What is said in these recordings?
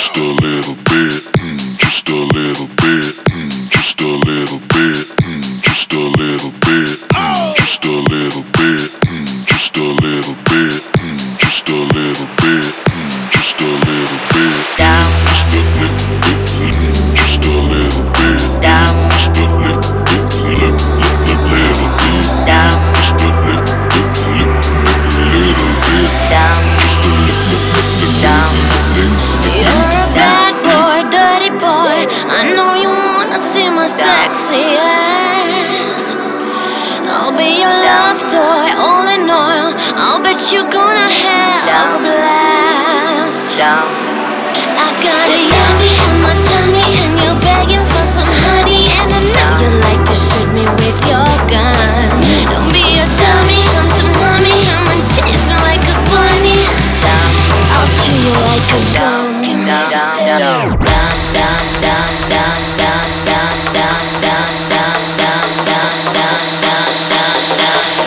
just a little bit, just a little bit, just a little bit, just a little bit, just a little bit, just a little bit, just a little bit, just a little bit, down, just a little bit, just a little bit, down, just a little bit, little bit, down, just a little bit, little bit, down, just a little down. You're a bad boy, dirty boy. I know you wanna see my sexy ass. I'll be your love toy, all in all. I'll bet you're gonna have a blast. Down. I got a yummy in my tummy, and you're begging for some honey. And I know you like to shoot me with your gun. Don't be a dummy, come to mommy. I'ma chase you like a bunny. I'll chew you like a gum. Down, Just down, down, down. down, down, down, down, down, down, down, down, down, down, down,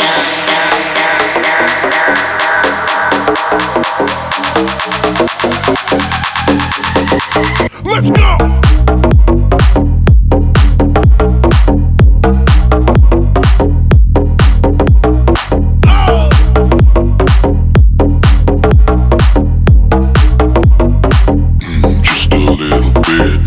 down, down. Let's go! Just a little bit.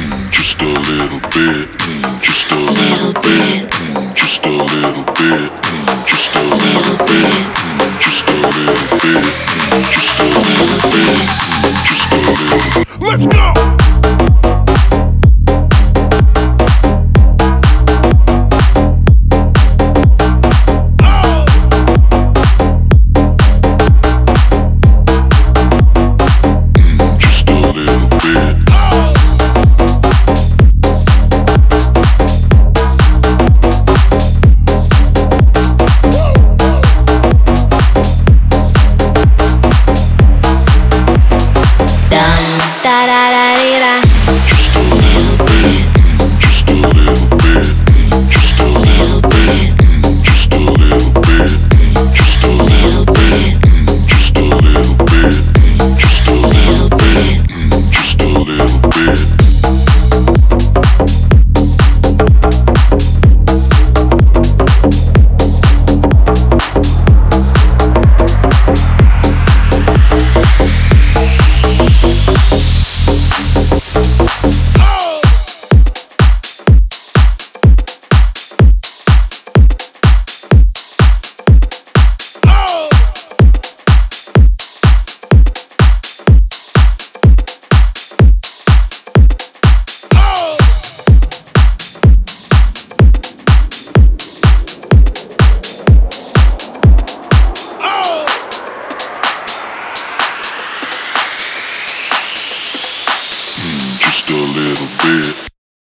Just a little bit, just a little bit,